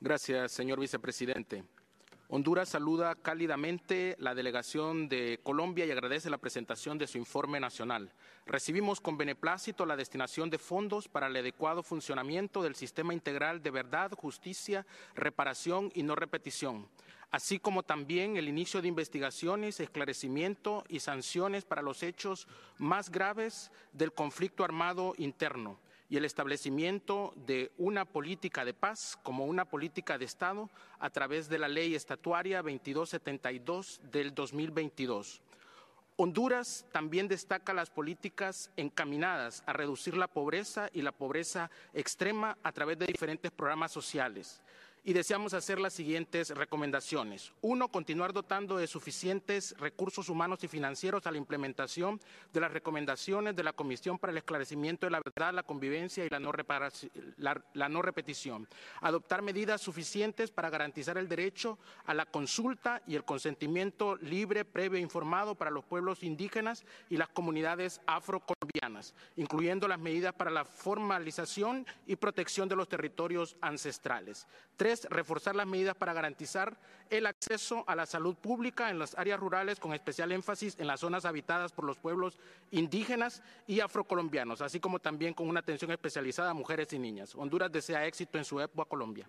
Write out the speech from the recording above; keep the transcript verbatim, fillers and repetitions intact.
Gracias, señor vicepresidente. Honduras saluda cálidamente la delegación de Colombia y agradece la presentación de su informe nacional. Recibimos con beneplácito la destinación de fondos para el adecuado funcionamiento del sistema integral de verdad, justicia, reparación y no repetición, así como también el inicio de investigaciones, esclarecimiento y sanciones para los hechos más graves del conflicto armado interno y el establecimiento de una política de paz como una política de Estado a través de la Ley Estatuaria veintidós setenta y dos del dos mil veintidós. Honduras también destaca las políticas encaminadas a reducir la pobreza y la pobreza extrema a través de diferentes programas sociales. Y deseamos hacer las siguientes recomendaciones. Uno, continuar dotando de suficientes recursos humanos y financieros a la implementación de las recomendaciones de la Comisión para el Esclarecimiento de la Verdad, la Convivencia y la no, la, la no repetición. Adoptar medidas suficientes para garantizar el derecho a la consulta y el consentimiento libre, previo e informado para los pueblos indígenas y las comunidades afrocolombianas, incluyendo las medidas para la formalización y protección de los territorios ancestrales. Tres, reforzar las medidas para garantizar el acceso a la salud pública en las áreas rurales, con especial énfasis en las zonas habitadas por los pueblos indígenas y afrocolombianos, así como también con una atención especializada a mujeres y niñas. Honduras desea éxito en su E P O a Colombia.